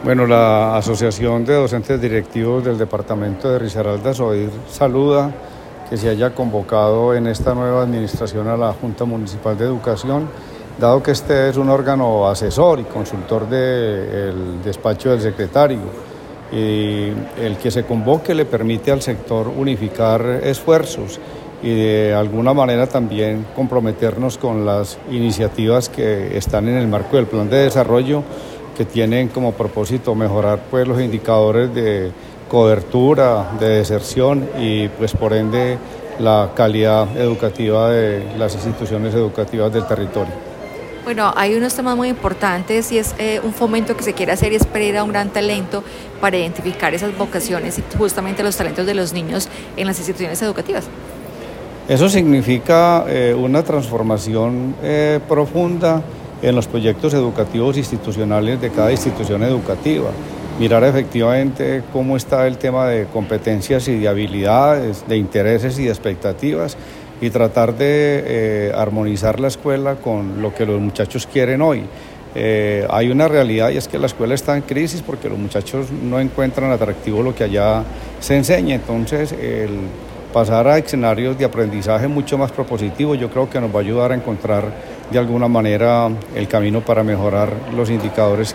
Bueno, la Asociación de Docentes Directivos del Departamento de Risaralda Sodir saluda que se haya convocado en esta nueva administración a la Junta Municipal de Educación, dado que este es un órgano asesor y consultor del despacho del secretario. Y el que se convoque le permite al sector unificar esfuerzos y de alguna manera también comprometernos con las iniciativas que están en el marco del plan de desarrollo, que tienen como propósito mejorar pues los indicadores de cobertura, de deserción y pues por ende la calidad educativa de las instituciones educativas del territorio. Bueno, hay unos temas muy importantes y es un fomento que se quiere hacer y es pedir a un gran talento para identificar esas vocaciones y justamente los talentos de los niños en las instituciones educativas. Eso significa una transformación profunda en los proyectos educativos institucionales de cada institución educativa. Mirar efectivamente cómo está el tema de competencias y de habilidades, de intereses y de expectativas y tratar de armonizar la escuela con lo que los muchachos quieren hoy. Hay una realidad y es que la escuela está en crisis porque los muchachos no encuentran atractivo lo que allá se enseña, entonces el pasar a escenarios de aprendizaje mucho más propositivos yo creo que nos va a ayudar a encontrar de alguna manera el camino para mejorar los indicadores